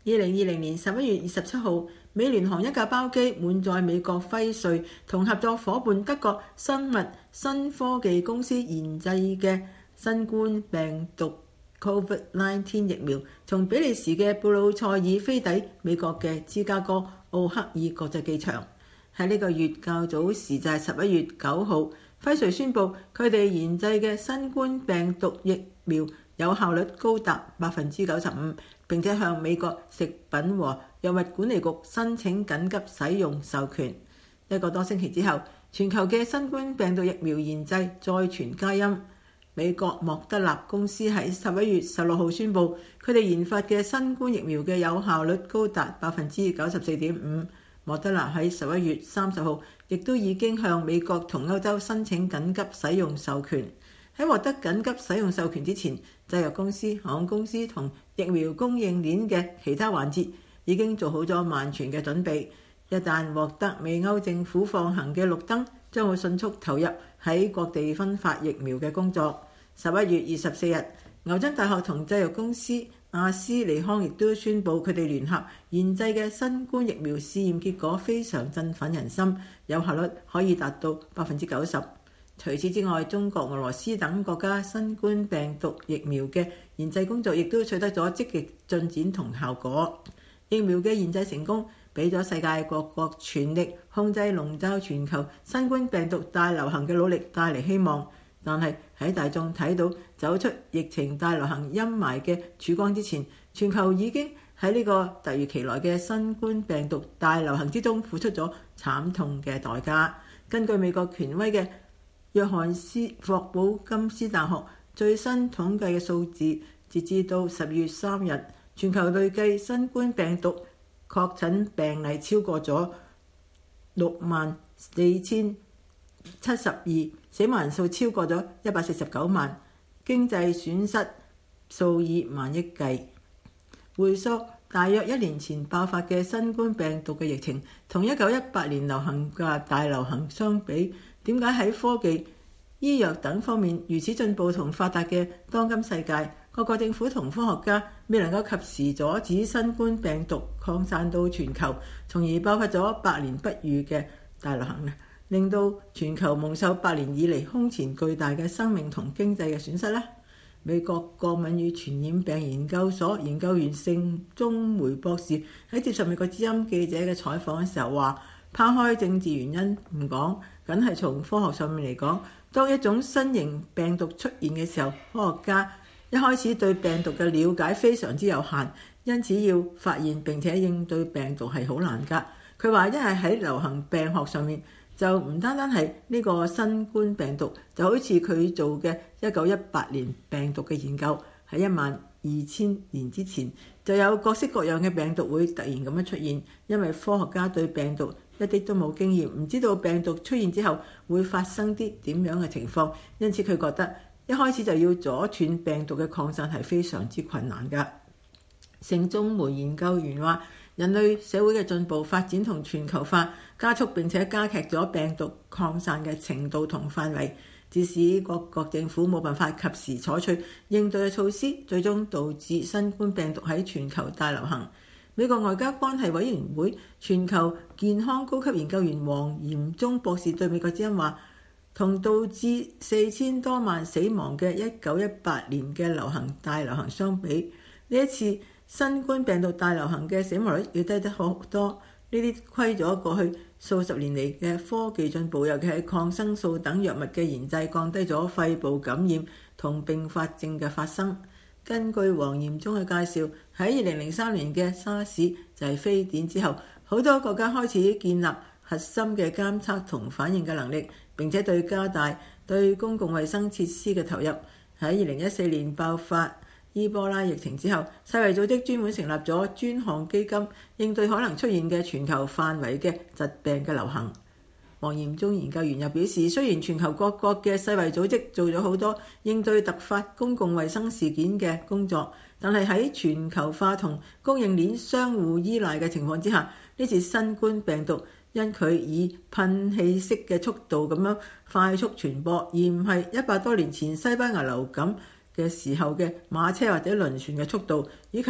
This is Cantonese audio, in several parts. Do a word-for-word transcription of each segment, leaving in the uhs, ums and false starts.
二零二零年十一月二十七號，美聯航一架包機滿載美國輝瑞同合作夥伴德國生物新科技公司研製嘅新冠病毒 Covid 十九 疫苗，從比利時嘅布魯塞爾飛抵美國嘅芝加哥奧克爾國際機場。喺呢個月較早時就係十一月九號，輝瑞宣布佢哋研製嘅新冠病毒疫苗有效率高達百分之九十五，並且向美國食品和藥物管理局申請緊急使用授權。一個多星期之後，全球嘅新冠病毒疫苗研製再傳佳音。美國莫德納公司喺十一月十六號宣布，佢哋研發嘅新冠疫苗嘅有效率高達百分之九十四點五。莫德納喺十一月三十號亦都已經向美國同歐洲申請緊急使用授權。喺獲得緊急使用授權之前，製藥公司、航空公司同疫苗供應鏈嘅其他環節已經做好咗萬全嘅準備。一旦獲得美歐政府放行嘅綠燈，將會迅速投入喺各地分發疫苗嘅工作。十一月二十四日，牛津大學同製藥公司阿斯利康亦都宣布佢哋聯合研製嘅新冠疫苗試驗結果非常振奮人心，有效率可以達到百分之九十。除此之外，中國、俄羅斯等國家新冠病毒疫苗嘅研製工作亦都取得咗積極進展同效果。疫苗嘅研製成功，俾咗世界各國全力控制籠罩全球新冠病毒大流行嘅努力帶嚟希望。但係喺大眾睇到走出疫情大流行陰霾嘅曙光之前，全球已經喺呢個突如其來嘅新冠病毒大流行之中付出咗慘痛嘅代價。根據美國權威嘅約翰斯霍普金斯大學最新統計嘅數字，截至到十月三日，全球累計新冠病毒確診病例超過咗六萬四千七十二，死亡人數超過咗一百四十九萬，經濟損失數以萬億計。回溯大約一年前爆發嘅新冠病毒嘅疫情，同一九一八年流行嘅大流行相比，點解喺科技、醫藥等方面如此進步同發達嘅當今世界，各國政府同科學家未能夠及時阻止新冠病毒擴散到全球，從而爆發咗百年不遇嘅大流行呢？令到全球蒙受百年以嚟空前巨大嘅生命同經濟嘅損失呢？美國過敏與傳染病研究所研究員盛中梅博士喺接受美國之音記者嘅採訪嘅時候話，拋開政治原因唔講，僅係從科學上面嚟講，當一種新型病毒出現嘅時候，科學家一開始對病毒嘅了解非常之有限，因此要發現並且應對病毒係好難㗎。佢話，因為喺流行病學上面，就唔單單係呢個新冠病毒，就好似佢做嘅一九一八年病毒嘅研究，喺一萬二千年之前就有各式各樣嘅病毒會突然咁樣出現，因為科學家對病毒一啲都冇經驗，唔知道病毒出現之後會發生啲點樣嘅情況，因此佢覺得一開始就要阻斷病毒嘅擴散係非常之困難㗎。盛中梅研究員話，人類社會嘅進步發展同全球化加速並且加劇咗病毒擴散嘅程度同範圍，致使各國政府冇辦法及時採取應對嘅措施，最終導致新冠病毒喺全球大流行。美國外交關係委員會全球健康高級研究員黃炎忠博士對美國之音話，同導致四千多萬死亡嘅一九一八年嘅流行大流行相比，呢一次新冠病毒大流行嘅死亡率要低得好多。呢啲虧咗過去數十年嚟嘅科技進步，尤其係抗生素等藥物嘅研製，降低咗肺部感染同併發症嘅發生。根據黃炎忠嘅介紹，喺二零零三年嘅沙士就係非典之後，好多國家開始建立核心嘅監測同反應嘅能力，並且對加大對公共衛生設施嘅投入。喺二零一四年爆發伊波拉疫情之後，世衛組織專門成立咗專項基金，應對可能出現嘅全球範圍嘅疾病嘅流行。黃炎忠研究員又表示，雖然全球各國嘅世衛組織做咗好多應對突發公共衛生事件嘅工作，但係喺全球化同供應鏈相互依賴嘅情況之下，呢次新冠病毒因佢以噴氣式嘅速度咁樣快速傳播，而唔係一百多年前西班牙流感嘅時候嘅馬車或者輪船嘅速度，以及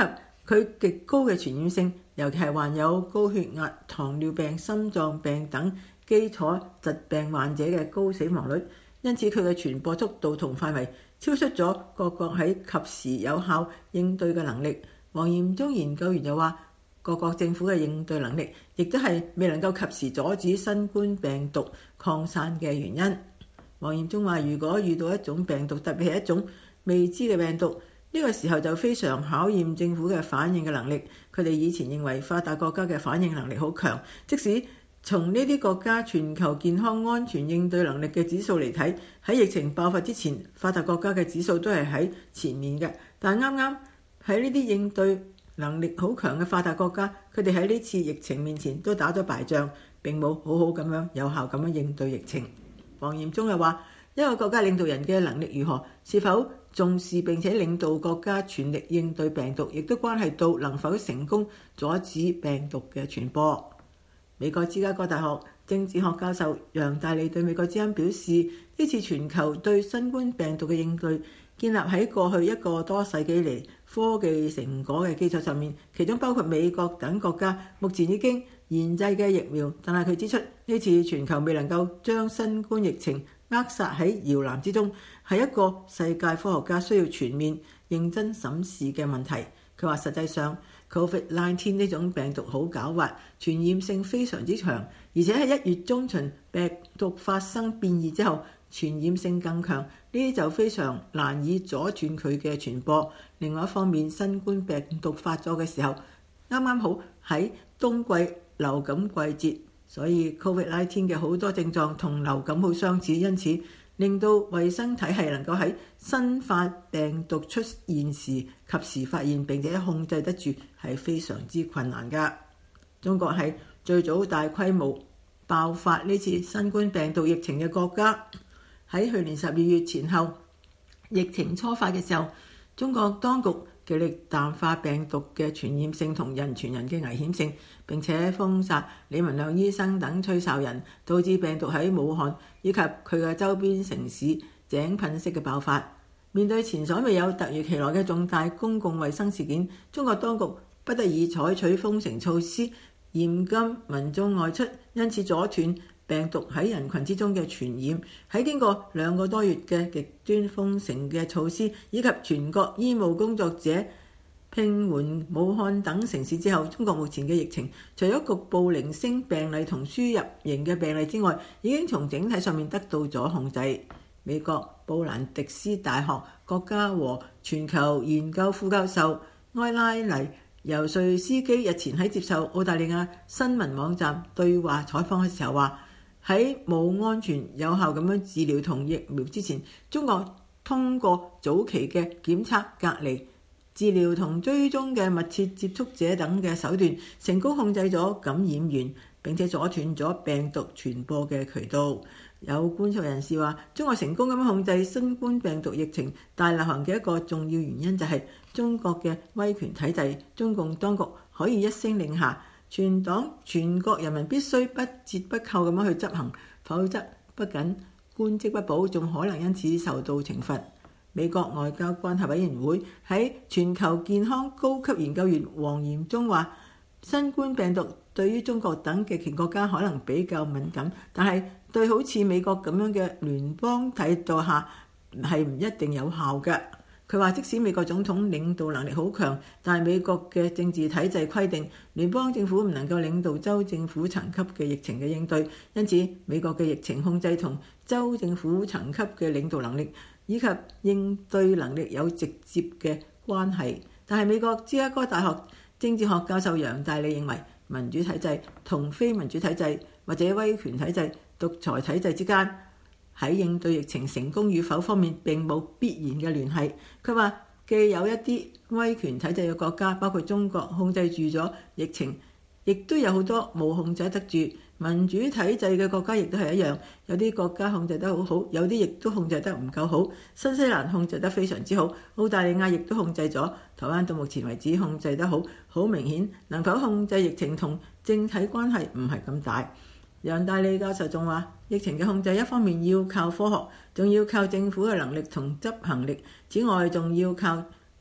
佢極高嘅傳染性，尤其係患有高血壓、糖尿病、心臟病等基礎疾病患者嘅高死亡率，因此佢嘅傳播速度同範圍超出咗各國喺及時有效應對嘅能力。黃炎忠研究員又話，各國政府嘅應對能力亦都係未能夠及時阻止新冠病毒擴散嘅原因。黃炎忠話，如果遇到一種病毒，特別係一種未知嘅病毒，呢個時候就非常考驗政府嘅反應嘅能力。佢哋以前認為發達國家嘅反應能力好強，即使從呢啲國家全球健康安全應對能力嘅指數嚟睇，喺疫情爆發之前，發達國家嘅指數都係喺前面嘅。但啱啱喺呢啲應對能力好強嘅發達國家，佢哋喺呢次疫情面前都打咗敗仗，並冇好好咁樣有效咁樣應對疫情。黃炎忠又話，一個國家領導人嘅能力如何，是否重視並且領導國家全力應對病毒，亦都關係到能否成功阻止病毒嘅傳播。美國芝加哥大學政治學教授楊大利對美國之音表示，呢次全球對新冠病毒嘅應對建立喺過去一個多世紀嚟科技成果嘅基礎上面，其中包括美國等國家目前已經研製嘅疫苗。但係佢指出，呢次全球未能夠將新冠疫情扼殺喺搖籃之中，係一個世界科學家需要全面認真審視嘅問題。佢話實際上 Covid 十九 呢種病毒好狡猾，傳染性非常之強，而且喺一月中旬病毒發生變異之後，傳染性更強，呢啲就非常難以阻斷佢嘅傳播。另外一方面，新冠病毒發作嘅時候，啱啱好喺冬季流感季節，所以 Covid 十九 嘅好多症狀同流感好相似，因此令到衛生體系能夠喺新發病毒出現時及時發現並且控制得住，係非常之困難㗎。中國係最早大規模爆發呢次新冠病毒疫情嘅國家。喺去年十二月前後，疫情初發嘅時候，中國當局極力淡化病毒嘅傳染性同人傳人嘅危險性，並且封殺李文亮醫生等吹哨人，導致病毒喺武漢以及佢嘅周邊城市井噴式嘅爆發。面對前所未有突如其來嘅重大公共衛生事件，中國當局不得已採取封城措施，嚴禁民眾外出，因此阻斷病毒喺人群之中嘅傳染。喺經過兩個多月嘅極端封城嘅措施，以及全國醫務工作者聘援武漢等城市之後，中國目前嘅疫情除咗局部零星病例同輸入型嘅病例之外，已經從整體上面得到咗控制。美國布蘭迪斯大學國家和全球研究副教授埃拉尼尤瑞斯基日前喺接受澳大利亞新聞網站對話採訪嘅時候話，喺冇安全有效咁樣治療同疫苗之前，中國通過早期嘅檢測、隔離、治療同追蹤嘅密切接觸者等嘅手段，成功控制咗感染源，並且阻斷咗病毒傳播嘅渠道。有觀察人士話，中國成功咁控制新冠病毒疫情大流行嘅一個重要原因就係中國嘅威權體制，中共當局可以一聲令下，全黨全國人民必須不折不扣咁樣去執行，否則不僅官職不保，仲可能因此受到懲罰。美國外交關係委員會喺全球健康高級研究員黃炎忠話，新冠病毒對於中國等極權國家可能比較敏感，但係對好似美國咁樣嘅聯邦制度下係唔一定有效嘅。佢話即使美國總統領導能力好強，但係美國嘅政治體制規定聯邦政府唔能夠領導州政府層級嘅疫情嘅應對，因此美國嘅疫情控制同州政府層級嘅領導能力以及應對能力有直接嘅關係。但係美國芝加哥大學政治學教授楊大利認為，民主體制同非民主體制或者威權體制、獨裁體制之間喺應對疫情成功與否方面並冇必然嘅聯繫。佢話既有一啲威權體制嘅國家，包括中國控制住咗疫情，亦都有好多冇控制得住。民主體制嘅國家亦都係一樣，有啲國家控制得好好，有啲亦都控制得唔夠好。新西蘭控制得非常之好，澳大利亞亦都控制咗，台灣到目前為止控制得好。好明顯，能否控制疫情同政體關係唔係咁大。楊大利教授仲話，疫情嘅控制一方面要靠科學，仲要靠政府嘅能力同執行力，此外仲要靠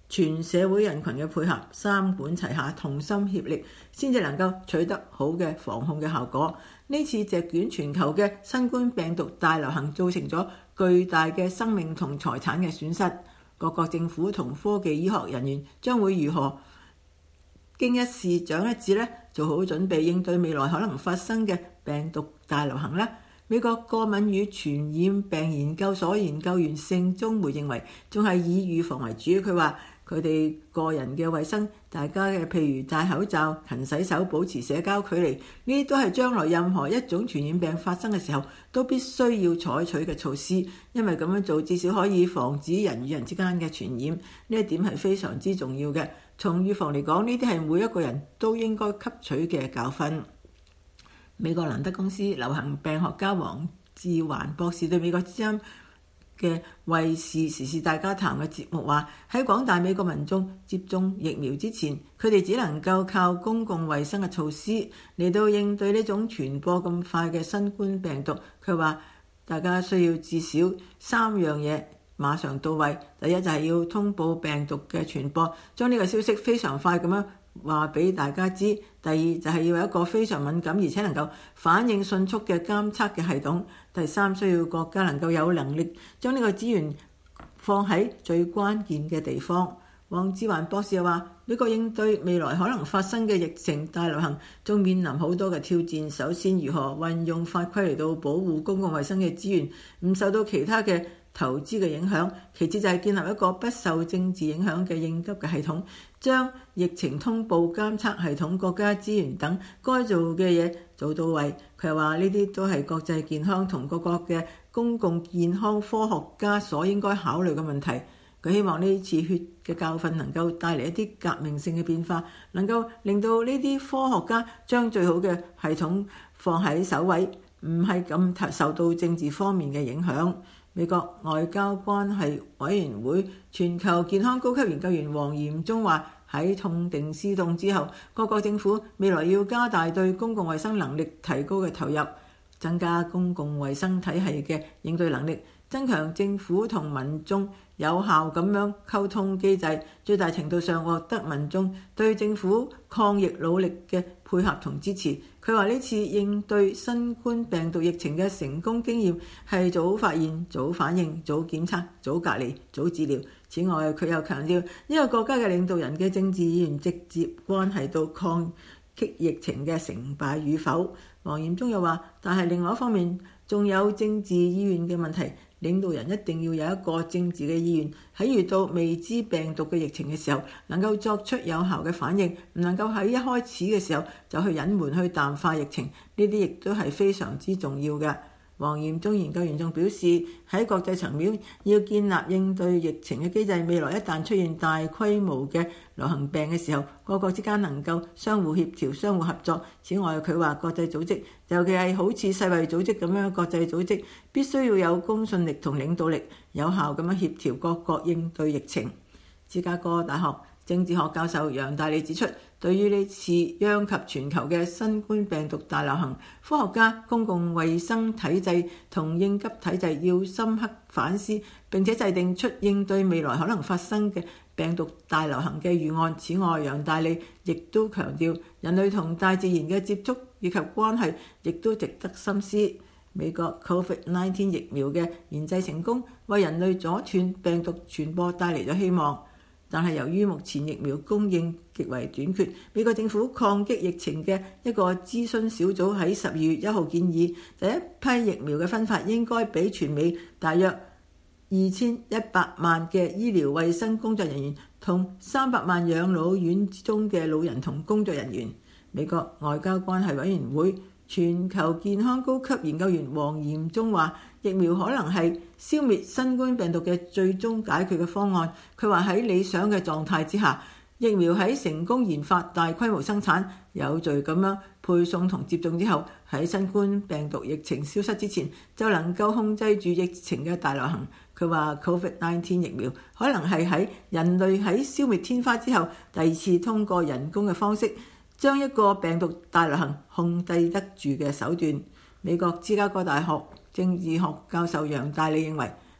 全社會人群嘅配合，三管齊下，同心協力，先至能夠取得好嘅防控嘅效果。呢次席捲全球嘅新冠病毒大流行造成咗巨大嘅生命同財產嘅損失，各國政府同科技醫學人員將會如何經一事長一智呢？做好準備應對未來可能發生嘅病毒大流行呢？美國過敏與傳染病研究所研究員聖中梅認為，仲係以預防為主。佢話佢哋個人嘅衛生，大家嘅譬如戴口罩、勤洗手、保持社交距離，呢啲都係將來任何一種傳染病發生嘅時候都必須要採取嘅措施，因為咁樣做至少可以防止人與人之間嘅傳染，呢一點係非常之重要嘅。從預防嚟講，呢啲係每一個人都應該吸取嘅教訓。美國蘭德公司流行病學家黃志環博士對美國之音嘅衛視時事大家談嘅節目話，喺廣大美國民眾接種疫苗之前，佢哋只能夠靠公共衛生嘅措施嚟到應對呢種傳播咁快嘅新冠病毒。佢話大家需要至少三樣嘢馬上到位。第一就係要通報病毒嘅傳播，將呢個消息非常快咁樣話俾大家知。第二就係要有一個非常敏感而且能夠反應迅速嘅監測嘅系統。第三，需要國家能夠有能力將呢個資源放喺最關鍵嘅地方。黃志環博士又話，美國應對未來可能發生嘅疫情大流行，仲面臨好多嘅挑戰。首先，如何運用法規嚟到保護公共衛生嘅資源，唔受到其他嘅投資嘅影響。其次就係建立一個不受政治影響嘅應急嘅系統，將疫情通報監測系統、國家資源等該做嘅嘢做到位。佢又話呢啲都係國際健康同各國嘅公共健康科學家所應該考慮嘅問題。佢希望呢次血嘅教訓能夠帶嚟一啲革命性嘅變化，能夠令到呢啲科學家將最好嘅系統放喺首位，唔係咁受到政治方面嘅影響。美國外交關係委員會全球健康高級研究員黃嚴忠話，喺痛定思痛之後，各國政府未來要加大對公共衛生能力提高嘅投入，增加公共衛生體系嘅應對能力，增強政府同民眾有效咁樣溝通機制，最大程度上獲得民眾對政府抗疫努力嘅配合同支持。佢話呢次應對新冠病毒疫情嘅成功經驗係早發現、早反應、早檢測、早隔離、早治療。此外，佢又強調一個國家嘅領導人嘅政治意願直接關係到抗擊疫情嘅成敗與否。黃嚴忠又話，但係另外一方面仲有政治意願嘅問題。領導人一定要有一個政治嘅意願，喺遇到未知病毒嘅疫情嘅時候，能夠作出有效嘅反應，唔能夠喺一開始嘅時候就去隱瞞、去淡化疫情，呢啲亦都係非常之重要嘅。黃嚴忠研究員仲表示，喺國際層面要建立應對疫情嘅機制，未來一旦出現大規模嘅流行病嘅時候，各國之間能夠相互協調、相互合作。此外，佢話國際組織，尤其係好似世衛組織咁樣嘅國際組織，必須要有公信力同領導力，有效咁樣協調各國應對疫情。芝加哥大學政治學教授楊大利指出，對於呢次殃及全球嘅新冠病毒大流行，科學家、公共衛生體制同應急體制要深刻反思，並且制定出應對未來可能發生嘅病毒大流行嘅預案。此外，楊大利亦都強調，人類同大自然嘅接觸以及關係，亦都值得深思。美國 Covid 十九 疫苗嘅研製成功，為人類阻斷病毒傳播帶嚟咗希望。但係由於目前疫苗供應極為短缺，美國政府抗擊疫情嘅一個諮詢小組喺十二月一號建議，第一批疫苗嘅分發應該俾全美大約二千一百萬嘅醫療衛生工作人員同三百萬養老院中嘅老人同工作人員。美國外交關係委員會全球健康高級研究員黃嚴忠話，疫苗可能係消滅新冠病毒嘅最終解決嘅方案。佢話喺理想嘅狀態之下，疫苗喺成功研發、大規模生產、有序咁樣配送同接種之後，喺新冠病毒疫情消失之前，就能夠控制住疫情嘅大流行。佢話 Covid 十九 疫苗可能係喺人類喺消滅天花之後，第二次通過人工嘅方式，將一個病毒大流行控制得住嘅手段。美國芝加哥大學政治學教授楊大利認為，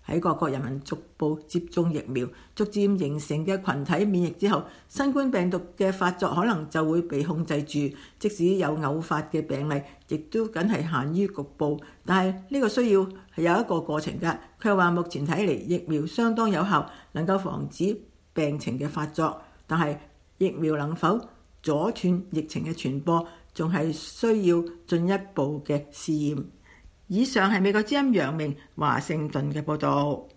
喺各國人民逐步接種疫苗，逐漸形成嘅群體免疫之後，新冠病毒嘅發作可能就會被控制住。即使有偶發嘅病例，亦都僅係限於局部。但係呢個需要係有一個過程㗎。佢話目前睇嚟疫苗相當有效，能夠防止病情嘅發作。但係疫苗能否阻斷疫情嘅傳播，仲係需要進一步嘅試驗。以上係美國之音楊明華盛頓嘅報導。